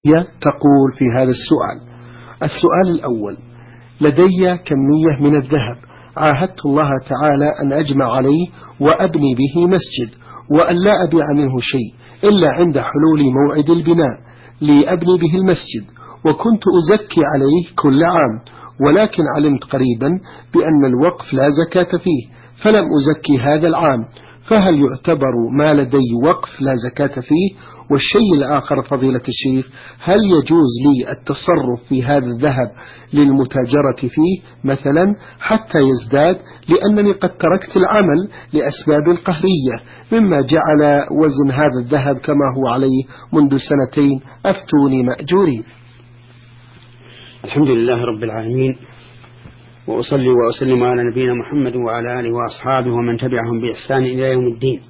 تقول في هذا السؤال الأول: لدي كمية من الذهب عاهدت الله تعالى أن أجمع عليه وأبني به مسجد، وأن لا أبيع منه شيء إلا عند حلول موعد البناء لأبني به المسجد، وكنت أزكي عليه كل عام، ولكن علمت قريبا بأن الوقف لا زكاة فيه فلم أزكي هذا العام، فهل يعتبر ما لدي وقف لا زكاة فيه؟ والشيء الآخر فضيلة الشيخ: هل يجوز لي التصرف في هذا الذهب للمتاجرة فيه مثلا حتى يزداد، لأنني قد تركت العمل لأسباب قهرية مما جعل وزن هذا الذهب كما هو عليه منذ 2 أفتوني مأجورين. الحمد لله رب العالمين، وأصلي وأسلم على نبينا محمد وعلى آله وأصحابه ومن تبعهم بإحسان إلى يوم الدين.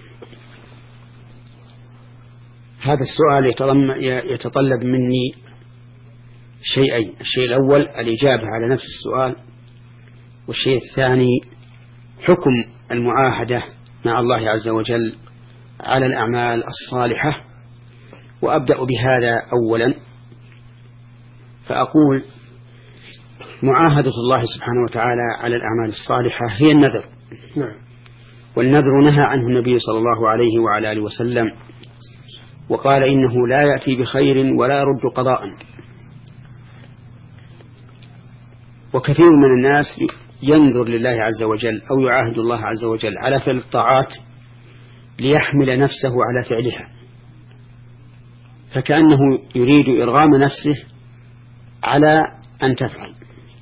هذا السؤال يتطلب مني شيئين: الشيء الأول الإجابة على نفس السؤال، والشيء الثاني حكم المعاهدة مع الله عز وجل على الأعمال الصالحة. وأبدأ بهذا أولا، فأقول: معاهدة الله سبحانه وتعالى على الأعمال الصالحة هي النذر، والنذر نهى عنه النبي صلى الله عليه وعلى آله وسلم، وقال إنه لا يأتي بخير ولا يرد قضاء. وكثير من الناس ينذر لله عز وجل أو يعاهد الله عز وجل على فعل الطاعات ليحمل نفسه على فعلها، فكأنه يريد إرغام نفسه على أن تفعل.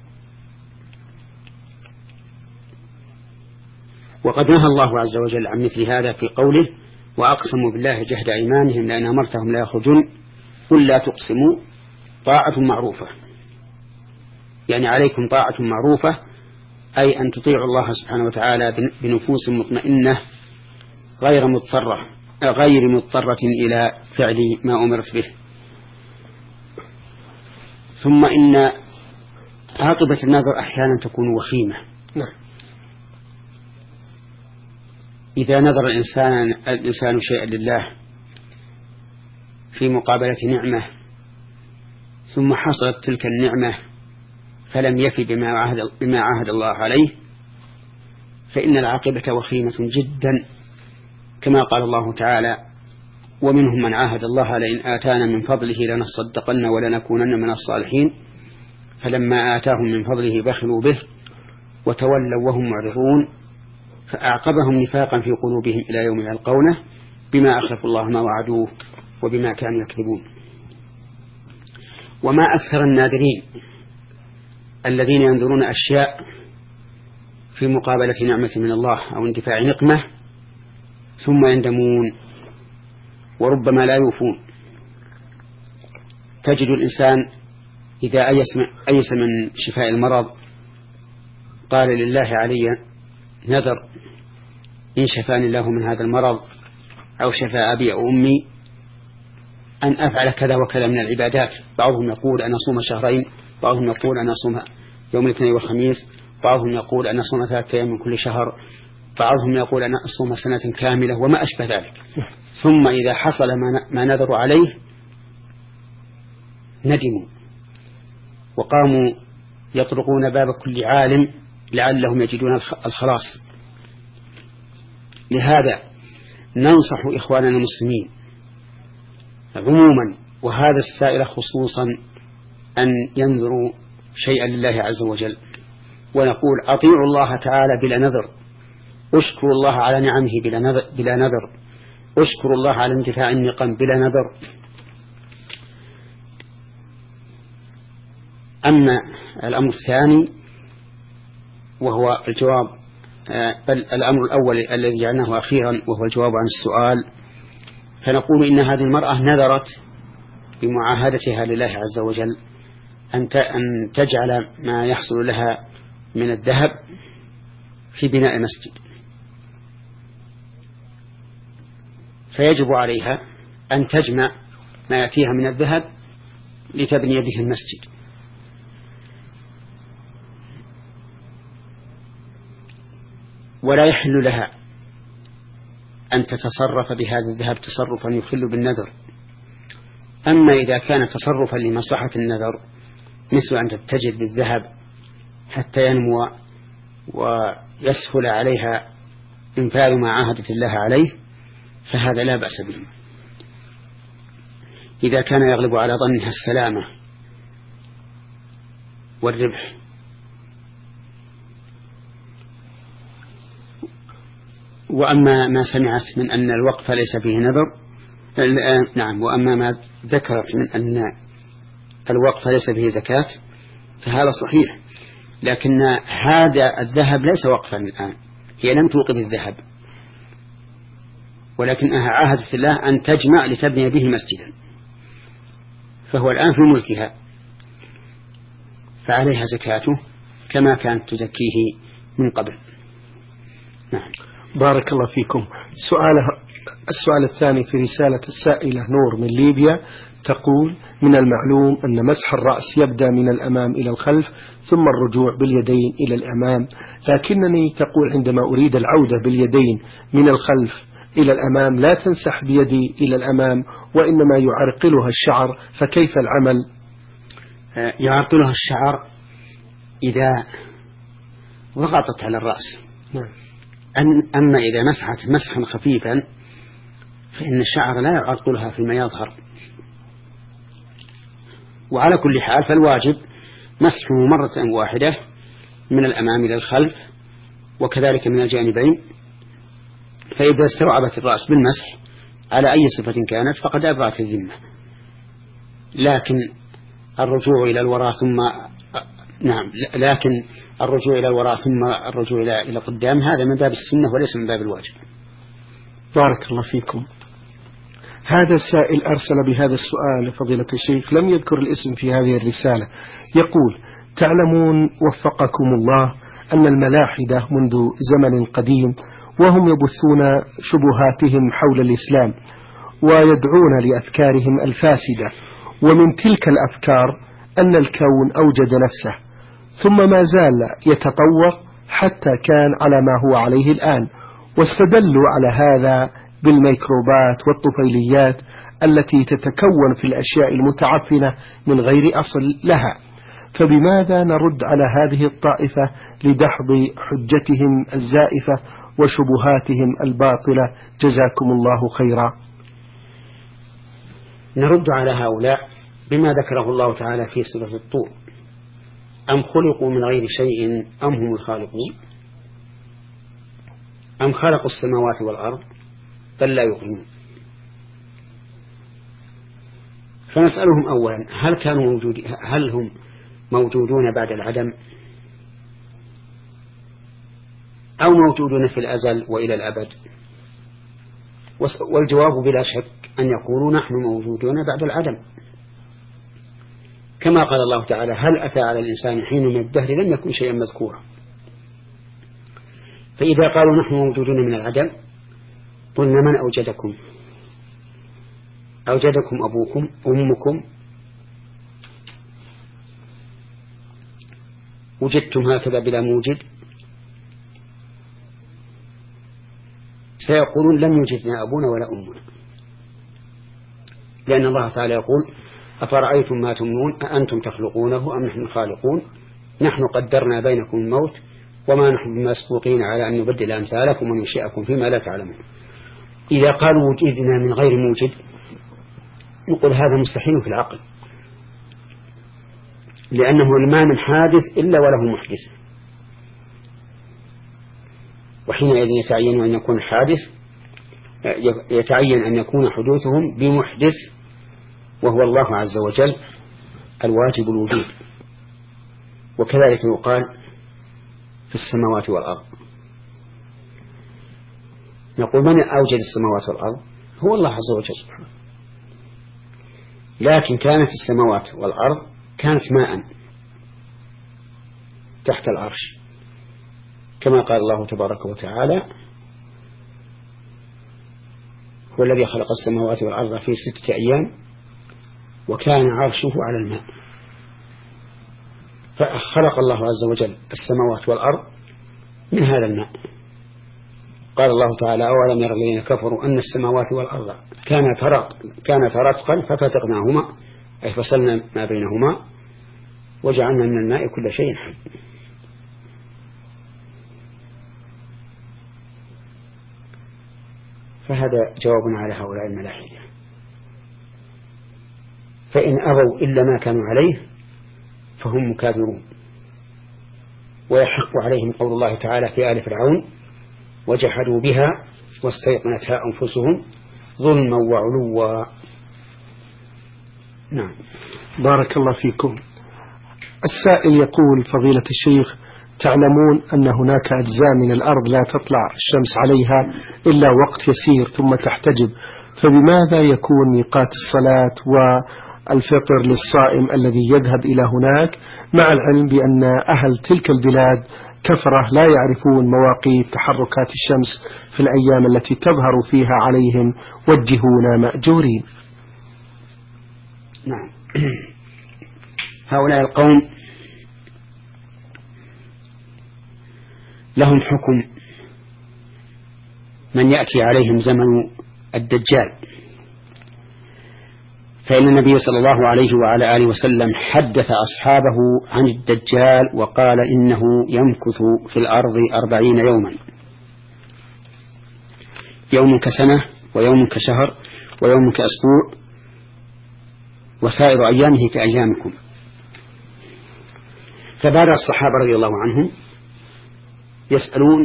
وقد نهى الله عز وجل عن مثل هذا في قوله: وأقسموا بالله جهد أيمانهم لأن أمرتهم لا يخرجون قل لا تقسموا طاعة معروفة، يعني عليكم طاعة معروفة، أي أن تطيعوا الله سبحانه وتعالى بنفوس مطمئنة غير مضطرة إلى فعل ما أمرت به. ثم إن عاقبة النذر أحيانا تكون وخيمة. إذا نذر الإنسان شيئا لله في مقابلة نعمة، ثم حصلت تلك النعمة فلم يفي بما عاهد الله عليه، فإن العاقبة وخيمة جدا، كما قال الله تعالى: ومنهم من عاهد الله لئن آتانا من فضله لنصدقن ولنكونن من الصالحين فلما آتاهم من فضله بخلوا به وتولوا وهم معرضون فأعقبهم نفاقا في قلوبهم إلى يوم يلقونه بما أخلفوا الله ما وعدوه وبما كانوا يكذبون. وما أكثر الناذرين الذين ينذرون أشياء في مقابلة نعمة من الله أو اندفاع نقمة ثم يندمون وربما لا يوفون. تجد الإنسان إذا أيس من شفاء المرض قال: لله علي نذر إن شفاني الله من هذا المرض أو شفى أبي أو أمي أن أفعل كذا وكذا من العبادات. بعضهم يقول أن أصوم شهرين، بعضهم يقول أن أصوم يوم الاثنين والخميس، بعضهم يقول أن أصوم 3 أيام من كل شهر، بعضهم يقول أن أصوم سنة كاملة وما أشبه ذلك. ثم إذا حصل ما نذر عليه ندموا وقاموا يطرقون باب كل عالم لعلهم يجدون الخلاص. لهذا ننصح إخواننا المسلمين عموما وهذا السائل خصوصا أن ينذروا شيئا لله عز وجل، ونقول: أطيعوا الله تعالى بلا نذر، اشكروا الله على نعمه بلا نذر، اشكروا الله على اندفاع النقم بلا نذر. أما الأمر الثاني وهو الجواب، بل الأمر الأول الذي جعلناه أخيرا وهو الجواب عن السؤال، فنقول إن هذه المرأة نذرت بمعاهدتها لله عز وجل أن تجعل ما يحصل لها من الذهب في بناء مسجد، فيجب عليها أن تجمع ما يأتيها من الذهب لتبني به المسجد. ولا يحل لها أن تتصرف بهذا الذهب تصرفا يخل بالنذر، أما إذا كان تصرفا لمصلحة النذر مثل أن تتجر بالذهب حتى ينمو ويسهل عليها إنفاذ ما عاهدت الله عليه فهذا لا بأس به إذا كان يغلب على ظنها السلامة والربح. وأما ما سمعت من أن الوقف ليس فيه نذر، نعم، وأما ما ذكرت من أن الوقف ليس فيه زكاة فهذا صحيح، لكن هذا الذهب ليس وقفا الآن، هي لم توقف الذهب ولكنها عاهدت الله أن تجمع لتبني به مسجدا، فهو الآن في ملكها فعليها زكاته كما كانت تزكيه من قبل. نعم. بارك الله فيكم. السؤال الثاني في رسالة السائلة نور من ليبيا، تقول: من المعلوم أن مسح الرأس يبدأ من الأمام إلى الخلف ثم الرجوع باليدين إلى الأمام، لكنني تقول عندما أريد العودة باليدين من الخلف إلى الأمام لا تنسح بيدي إلى الأمام وإنما يعرقلها الشعر، فكيف العمل؟ يعرقلها الشعر إذا ضغطت على الرأس. نعم. أما إذا مسحت مسحا خفيفا فإن الشعر لا يعرقلها فيما يظهر. وعلى كل حال فالواجب مسحه مرة واحدة من الأمام إلى الخلف وكذلك من الجانبين، فإذا استوعبت الرأس بالمسح على أي صفة كانت فقد أبرأت الذمة. لكن الرجوع إلى الوراء ثم الرجوع إلى قدام هذا من باب السنة وليس من باب الواجب. بارك الله فيكم. هذا السائل أرسل بهذا السؤال فضيلة الشيخ، لم يذكر الاسم في هذه الرسالة، يقول: تعلمون وفقكم الله أن الملاحدة منذ زمن قديم وهم يبثون شبهاتهم حول الإسلام ويدعون لأفكارهم الفاسدة، ومن تلك الأفكار أن الكون أوجد نفسه ثم ما زال يتطور حتى كان على ما هو عليه الآن، واستدلوا على هذا بالميكروبات والطفيليات التي تتكون في الأشياء المتعفنة من غير أصل لها، فبماذا نرد على هذه الطائفة لدحض حجتهم الزائفة وشبهاتهم الباطلة؟ جزاكم الله خيرا. نرد على هؤلاء بما ذكره الله تعالى في سورة الطور: أم خلقوا من غير شيء أم هم الخالقون أم خلقوا السماوات والأرض بل لا يوقنون. فنسألهم أولا: هل هم موجودون بعد العدم أو موجودون في الأزل وإلى الأبد؟ والجواب بلا شك أن يقولوا نحن موجودون بعد العدم، كما قال الله تعالى: هل أتى على الإنسان حين من الدهر لم يكن شيئا مذكورا. فإذا قالوا نحن موجودون من العدم قلنا: من أوجدكم؟ أوجدكم أبوكم أمكم؟ وجدتم هكذا بلا موجد؟ سيقولون: لم يوجدنا أبونا ولا أمنا، لأن الله تعالى يقول: أفرأيتم ما تمنون أأنتم تخلقونه أم نحن الخالقون نحن قدرنا بينكم الموت وما نحن بمسبوقين على أن نبدل أمثالكم وننشئكم فيما لا تعلمون. إذا قالوا وجدنا من غير موجد نقول هذا مستحيل في العقل، لأنه ما من حادث إلا وله محدث، وحينئذ يتعين أن يكون حادث يتعين أن يكون حدوثهم بمحدث وهو الله عز وجل الواجب الوجود. وكذلك يقال في السماوات والأرض، نقول: من أوجد السماوات والأرض؟ هو الله عز وجل سبحانه. لكن كانت السماوات والأرض كانت ماء تحت العرش، كما قال الله تبارك وتعالى: هو الذي خلق السماوات والأرض في 6 أيام وكان عرشه على الماء. فخلق الله عز وجل السماوات والأرض من هذا الماء، قال الله تعالى: أولم ير الذين كفروا أن السماوات والأرض كانتا رتقا ففتقناهما، أي فصلنا ما بينهما وجعلنا من الماء كل شيء حي. فهذا جواب على هؤلاء الملاحدة. فإن أبوا إلا ما كانوا عليه فهم مكابرون، ويحق عليهم قول الله تعالى في آل فرعون: وجحدوا بها واستيقنتها أنفسهم ظلما وعلوا. نعم. بارك الله فيكم. السائل يقول: فضيلة الشيخ، تعلمون أن هناك أجزاء من الأرض لا تطلع الشمس عليها إلا وقت يسير ثم تحتجب، فبماذا يكون ميقات الصلاة والفطر للصائم الذي يذهب إلى هناك، مع العلم بأن أهل تلك البلاد كثرة لا يعرفون مواقيت تحركات الشمس في الأيام التي تظهر فيها عليهم وجهونا مأجورين؟ نعم. هؤلاء القوم لهم حكم من يأتي عليهم زمن الدجال، فإن النبي صلى الله عليه وعلى آله وسلم حدث أصحابه عن الدجال وقال: إنه يمكث في الأرض 40 يوما، يوم كسنة ويوم كشهر ويوم كأسبوع وسائر أيامه كأيامكم. فبدأ الصحابة رضي الله عنهم يسألون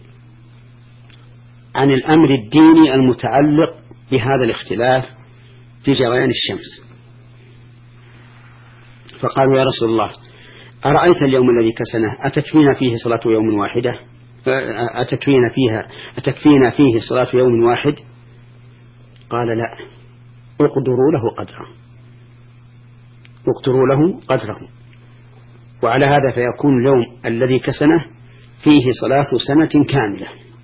عن الأمر الديني المتعلق بهذا الاختلاف في جريان الشمس، فقالوا: يا رسول الله، أرأيت اليوم الذي كسنه أتكفينا فيه صلاة يوم واحدة؟ أتكفينا فيه صلاة يوم واحد؟ قال: لا، اقدروا له قدره. وعلى هذا فيكون اليوم الذي كسنه فيه صلاة سنة كاملة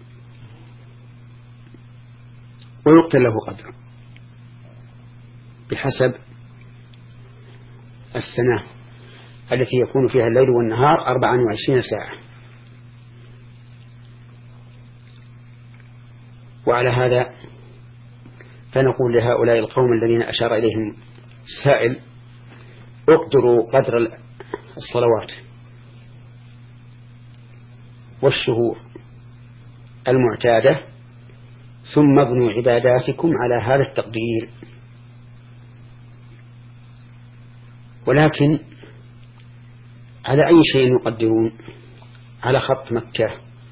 ويقتل له قدره بحسب السنة التي يكون فيها الليل والنهار 24 ساعة. وعلى هذا فنقول لهؤلاء القوم الذين أشار إليهم السائل: اقدروا قدر الصلوات والشهور المعتادة ثم ابنوا عباداتكم على هذا التقدير. ولكن على أي شيء يقدرون؟ على خط مكة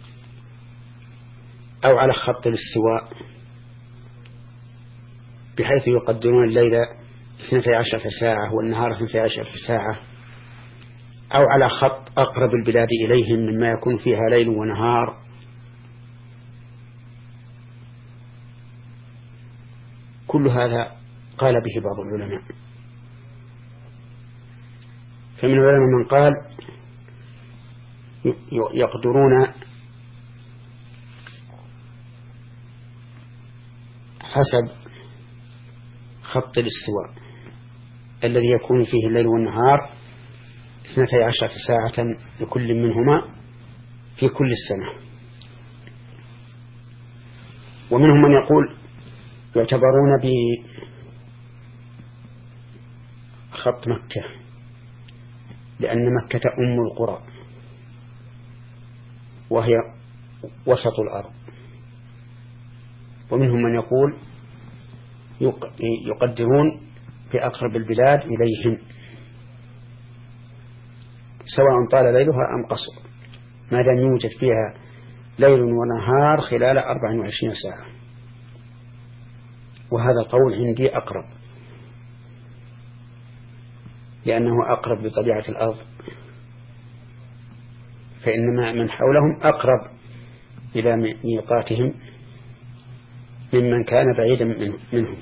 أو على خط الاستواء، بحيث يقدرون الليل 12 ساعة والنهار 12 ساعة، أو على خط أقرب البلاد إليهم مما يكون فيها ليل ونهار. كل هذا قال به بعض العلماء، فمن العلماء من قال يقدرون حسب خط الاستواء الذي يكون فيه الليل والنهار 12 ساعة لكل منهما في كل السنة. ومنهم من يقول يعتبرون بخط مكة، لأن مكة أم القرى وهي وسط الأرض. ومنهم من يقول يقدرون بأقرب البلاد إليهم، سواء طال ليلها أم قصر، ما دام يوجد فيها ليل ونهار خلال 24 ساعة. وهذا القول عندي أقرب، لأنه أقرب لطبيعة الأرض، فإن من حولهم أقرب إلى ميقاتهم ممن كان بعيدا منهم.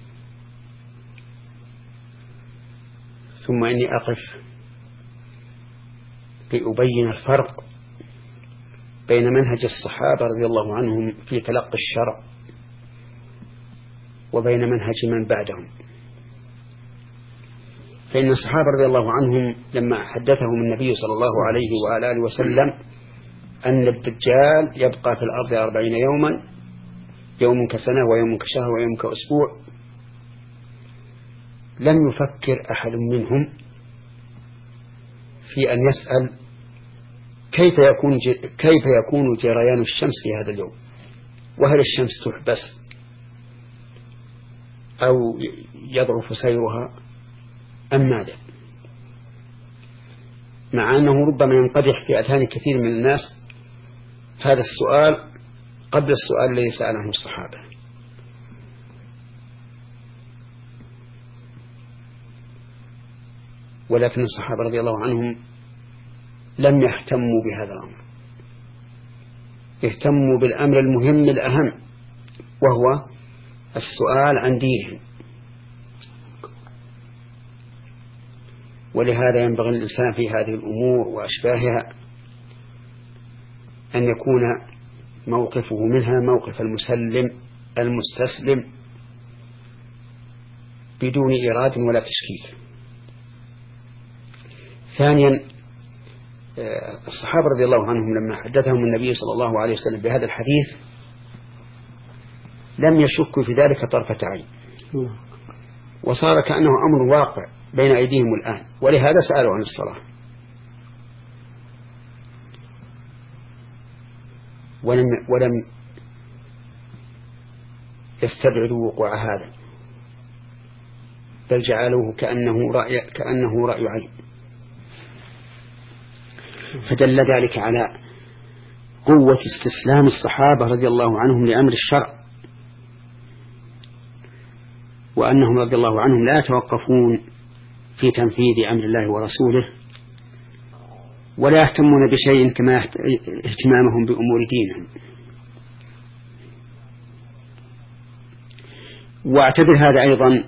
ثم إني أقف لأبين الفرق بين منهج الصحابة رضي الله عنهم في تلقي الشرع وبين منهج من بعدهم. فإن الصحابة رضي الله عنهم لما حدثهم النبي صلى الله عليه وآله وسلم أن الدجال يبقى في الأرض 40 يوما، يوم كسنة ويوم كشهر ويوم كأسبوع، لم يفكر أحد منهم في أن يسأل كيف يكون جريان الشمس في هذا اليوم، وهل الشمس تحبس أو يضعف سيرها أم ماذا، مع أنه ربما ينقدح في أذهان كثير من الناس هذا السؤال قبل السؤال الذي سأله الصحابة. ولكن الصحابة رضي الله عنهم لم يهتموا بهذا الأمر، اهتموا بالأمر المهم الأهم، وهو السؤال عن دينهم. ولهذا ينبغي الإنسان في هذه الأمور وأشباهها أن يكون موقفه منها موقف المسلم المستسلم بدون إراد ولا تشكيل. ثانيا، الصحابة رضي الله عنهم لما حدثهم النبي صلى الله عليه وسلم بهذا الحديث لم يشكوا في ذلك طرفة عين، وصار كأنه أمر واقع بين أيديهم الآن، ولهذا سألوا عن الصلاة. ولم يستبعدوا وقوع هذا، بل جعلوه كأنه رأي عين. فدل ذلك على قوة استسلام الصحابة رضي الله عنهم لأمر الشرع، وأنهم رضي الله عنهم لا يتوقفون في تنفيذ أمر الله ورسوله، ولا يهتمون بشيء كما اهتمامهم بأمور دينهم. واعتبر هذا أيضا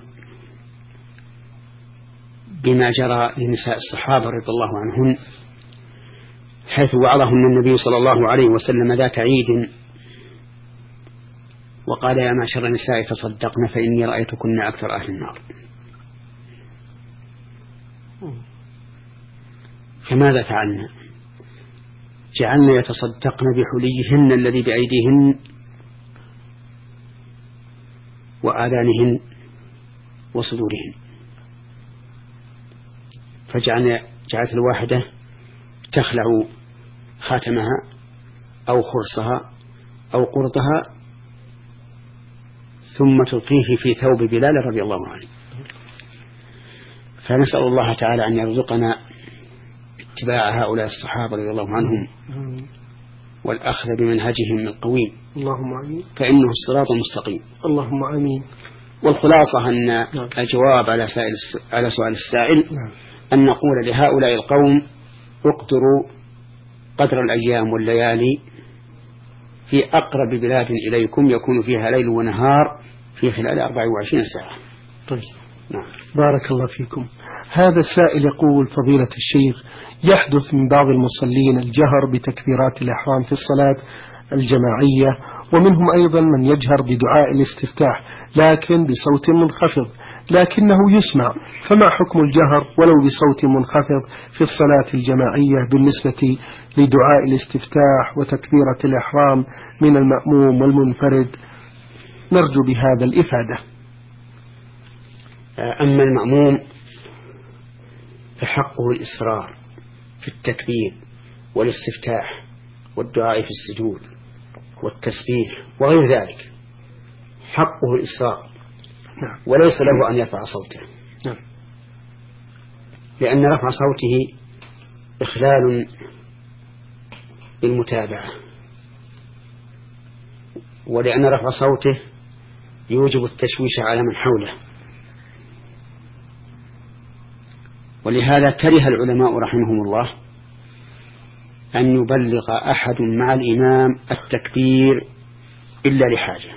بما جرى لنساء الصحابة رضي الله عنهن، حيث وعظهن النبي صلى الله عليه وسلم ذات عيد وقال: يا معشر النساء تصدقن فإني رأيتكن أكثر أهل النار. فماذا فعلنا؟ جعلنا يتصدقن بحليهن الذي بأيديهن وآذانهن وصدورهن، جعلت الواحدة تخلع خاتمها أو خرصها أو قرطها ثم تلقيه في ثوب بلال رضي الله عنه. فنسأل الله تعالى أن يرزقنا اتباع هؤلاء الصحابة رضي الله عنهم والأخذ بمنهجهم القويم، اللهم آمين، فإنه الصراط المستقيم. اللهم آمين. والخلاصة أن الجواب على سؤال السائل أن نقول لهؤلاء القوم: اقدروا قدر الأيام والليالي في أقرب بلاد إليكم يكون فيها ليل ونهار في خلال 24 ساعة. طيب، نعم. بارك الله فيكم. هذا السائل يقول: فضيلة الشيخ، يحدث من بعض المصلين الجهر بتكبيرات الإحرام في الصلاة الجماعية، ومنهم أيضا من يجهر بدعاء الاستفتاح لكن بصوت منخفض لكنه يسمع، فما حكم الجهر ولو بصوت منخفض في الصلاة الجماعية بالنسبة لدعاء الاستفتاح وتكبيرة الإحرام من المأموم والمنفرد؟ نرجو بهذا الإفادة. أما المأموم فحقه الإصرار في التكبير والاستفتاح والدعاء في السجود والتسبيح وغير ذلك، حقه الإصرار، وليس له أن يرفع صوته، لأن رفع صوته إخلال بالمتابعة، ولأن رفع صوته يوجب التشويش على من حوله. ولهذا كره العلماء رحمهم الله أن يبلغ أحد مع الإمام التكبير إلا لحاجة،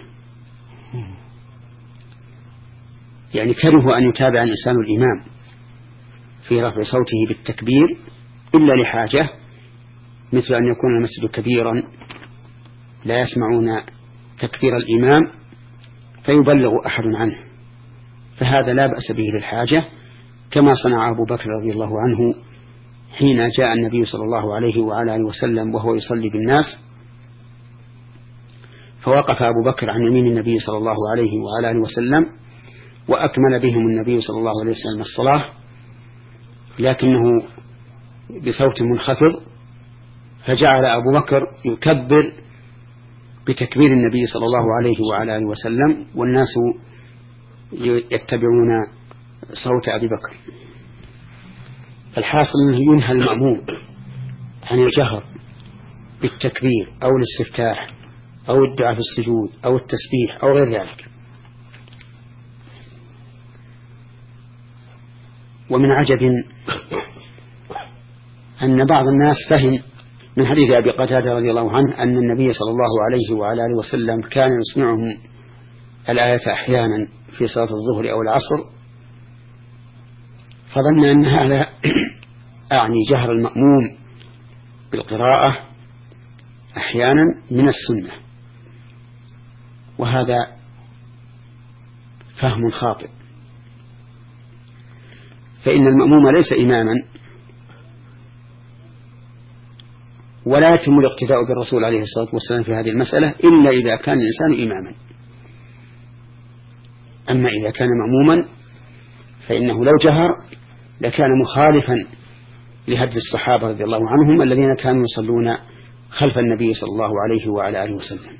يعني كرهوا أن يتابع الإنسان الإمام في رفع صوته بالتكبير إلا لحاجة، مثل أن يكون المسجد كبيرا لا يسمعون تكبير الإمام فيبلغ أحد عنه، فهذا لا بأس به للحاجة، كما صنع أبو بكر رضي الله عنه حين جاء النبي صلى الله عليه وعلى آله وسلم وهو يصلي بالناس، فوقف أبو بكر عن يمين النبي صلى الله عليه وعلى آله وسلم، وأكمل بهم النبي صلى الله عليه وسلم الصلاة، لكنه بصوت منخفض، فجعل أبو بكر يكبر بتكبير النبي صلى الله عليه وعلى آله وسلم، والناس يتبعون صوت أبي بكر. الحاصل أنه ينهى المأموم عن الجهر بالتكبير أو الاستفتاح أو الدعاء في السجود أو التسبيح أو غير ذلك. ومن عجب أن بعض الناس فهم من حديث أبي قتادة رضي الله عنه أن النبي صلى الله عليه وعلى آله وسلم كان يسمعهم الآية أحيانا في صلاة الظهر أو العصر، فظن أن هذا أعني جهر المأموم بالقراءة أحيانا من السنة، وهذا فهم خاطئ، فإن المأموم ليس إماما، ولا يتم الاقتداء بالرسول عليه الصلاة والسلام في هذه المسألة إلا إذا كان الإنسان إماما. أما إذا كان مأموما فإنه لو جهر لكان مخالفا لهدي الصحابة رضي الله عنهم الذين كانوا يصلون خلف النبي صلى الله عليه وعلى آله وسلم.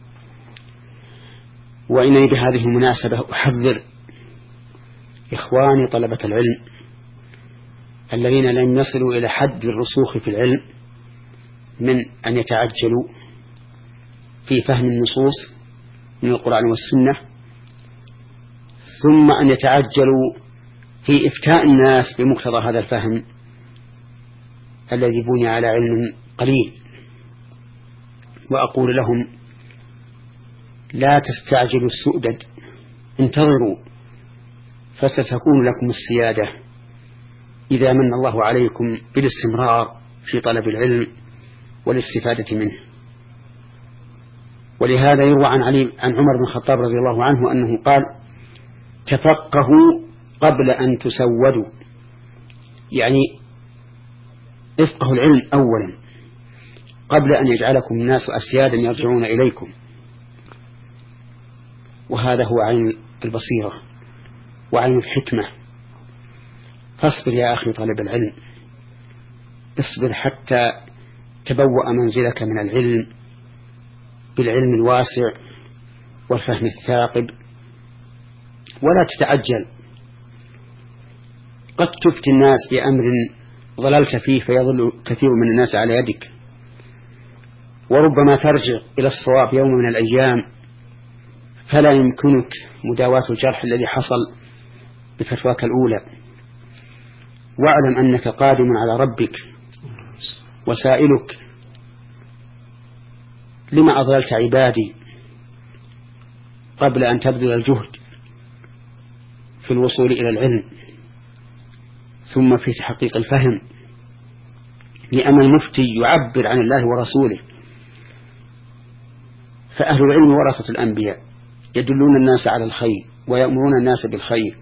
وإنني بهذه المناسبة أحذر إخواني طلبة العلم الذين لم يصلوا إلى حد الرسوخ في العلم من أن يتعجلوا في فهم النصوص من القرآن والسنة، ثم أن يتعجلوا في إفتاء الناس بمقتضى هذا الفهم الذي بني على علم قليل. وأقول لهم: لا تستعجلوا السؤدد، انتظروا فستكون لكم السيادة إذا من الله عليكم بالاستمرار في طلب العلم والاستفادة منه. ولهذا يروى عن عمر بن الخطاب رضي الله عنه أنه قال: تفقهوا قبل أن تسودوا، يعني افقهوا العلم أولا قبل أن يجعلكم الناس أسيادا يرجعون إليكم. وهذا هو عين البصيرة وعين الحكمة. فاصبر يا أخي طالب العلم، اصبر حتى تبوأ منزلك من العلم بالعلم الواسع والفهم الثاقب، ولا تتعجل. قد تفتي الناس بأمر ضللت فيه فيضل كثير من الناس على يدك، وربما ترجع إلى الصواب يوم من الأيام فلا يمكنك مداواة الجرح الذي حصل بفتواك الأولى. واعلم أنك قادم على ربك وسائلك: لما أضللت عبادي قبل أن تبذل الجهد في الوصول إلى العلم ثم في تحقيق الفهم؟ لأن المفتي يعبر عن الله ورسوله، فأهل العلم ورثة الأنبياء يدلون الناس على الخير ويأمرون الناس بالخير،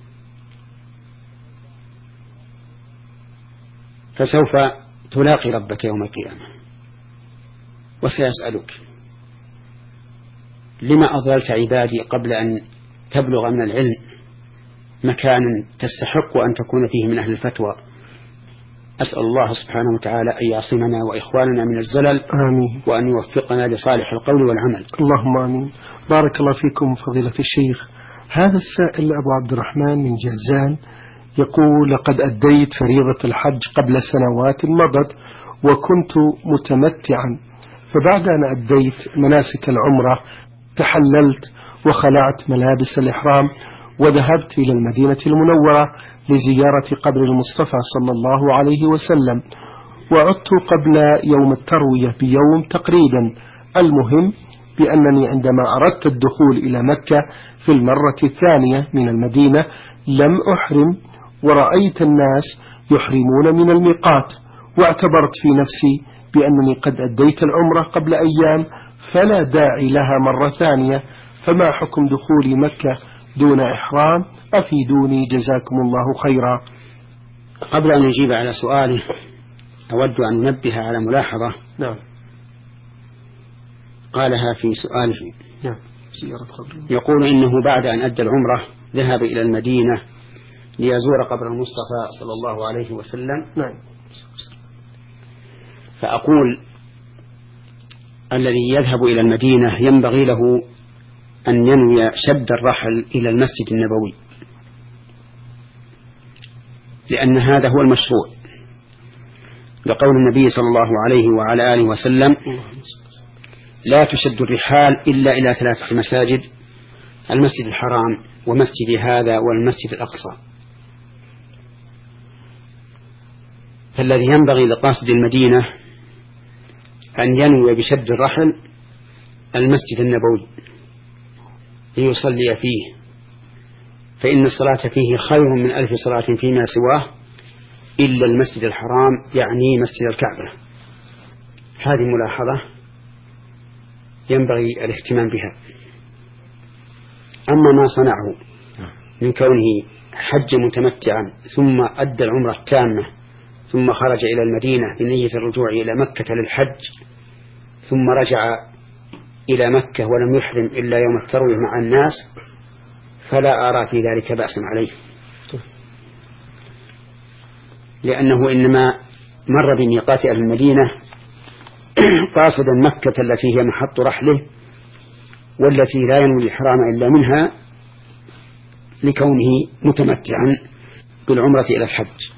فسوف تلاقي ربك يوم القيامة وسيسألك: لما أضللت عبادي قبل أن تبلغ من العلم مكانا تستحق أن تكون فيه من أهل الفتوى. أسأل الله سبحانه وتعالى أن يعصمنا وإخواننا من الزلل، آمين، وأن يوفقنا لصالح القول والعمل. اللهم آمين. بارك الله فيكم فضيلة الشيخ. هذا السائل أبو عبد الرحمن من جازان يقول: لقد أديت فريضة الحج قبل سنوات مضت وكنت متمتعا، فبعد أن أديت مناسك العمرة تحللت وخلعت ملابس الإحرام وذهبت إلى المدينة المنورة لزيارة قبر المصطفى صلى الله عليه وسلم، وعدت قبل يوم التروية بيوم تقريبا. المهم بأنني عندما أردت الدخول إلى مكة في المرة الثانية من المدينة لم أحرم، ورأيت الناس يحرمون من الميقات، واعتبرت في نفسي بأنني قد أديت العمرة قبل أيام فلا داعي لها مرة ثانية، فما حكم دخول مكة دون إحرام؟ أفيدوني جزاكم الله خيرا. قبل أن نجيب على سؤاله أود أن ننبه على ملاحظة. نعم. قالها في سؤاله. نعم. يقول إنه بعد أن أدى العمرة ذهب إلى المدينة ليزور قبر المصطفى صلى الله عليه وسلم. نعم. فأقول الذي يذهب إلى المدينة ينبغي له أن ينوي شد الرحل إلى المسجد النبوي، لأن هذا هو المشروع، لقول النبي صلى الله عليه وعلى آله وسلم: لا تشد الرحال إلا إلى 3 مساجد: المسجد الحرام ومسجد هذا والمسجد الأقصى. فالذي ينبغي لقاصد المدينة أن ينوي بشد الرحل المسجد النبوي ليصلي فيه، فإن الصلاة فيه خير من 1000 صلاة فيما سواه إلا المسجد الحرام، يعني مسجد الكعبة. هذه ملاحظة ينبغي الاهتمام بها. أما ما صنعه من كونه حج متمتعا ثم أدى العمرة التامة ثم خرج إلى المدينة بنية الرجوع إلى مكة للحج ثم رجع إلى مكة ولم يحرم إلا يوم التروية مع الناس، فلا أرى في ذلك بأسا عليه، لأنه إنما مر بميقات أهل المدينة قاصدا مكة التي هي محط رحله والتي لا ينوي الإحرام إلا منها لكونه متمتعا بالعمرة إلى الحج.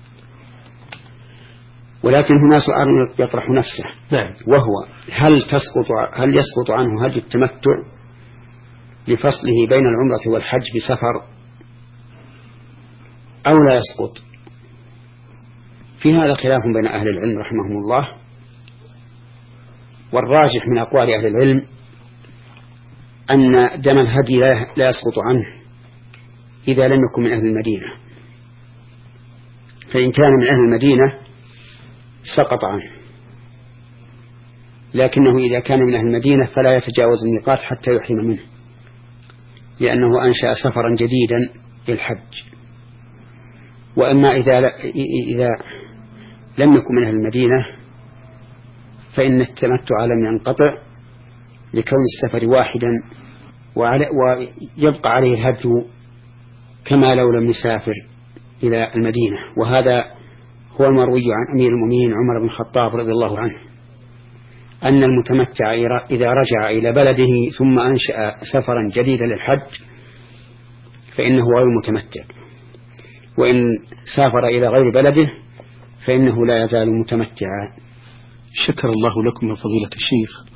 ولكن هنا سؤال يطرح نفسه، وهو: هل يسقط عنه هدي التمتع لفصله بين العمرة والحج بسفر أو لا يسقط؟ في هذا خلاف بين أهل العلم رحمهم الله، والراجح من أقوال أهل العلم أن دم الهدي لا يسقط عنه إذا لم يكن من أهل المدينة، فإن كان من أهل المدينة سقط عنه، لكنه إذا كان من أهل المدينة فلا يتجاوز الميقات حتى يحرم منه، لأنه أنشأ سفرا جديدا للحج. وأما إذا لم يكن من أهل المدينة فإن التمتع لم ينقطع لكون السفر واحدا، ويبقى عليه الهدي كما لو لم يسافر إلى المدينة. وهذا هو المروي عن أمير المؤمنين عمر بن الخطاب رضي الله عنه، أن المتمتع إذا رجع إلى بلده ثم أنشأ سفرا جديدا للحج فإنه غير متمتع، وإن سافر إلى غير بلده فإنه لا يزال متمتعا. شكر الله لكم يا فضيلة الشيخ.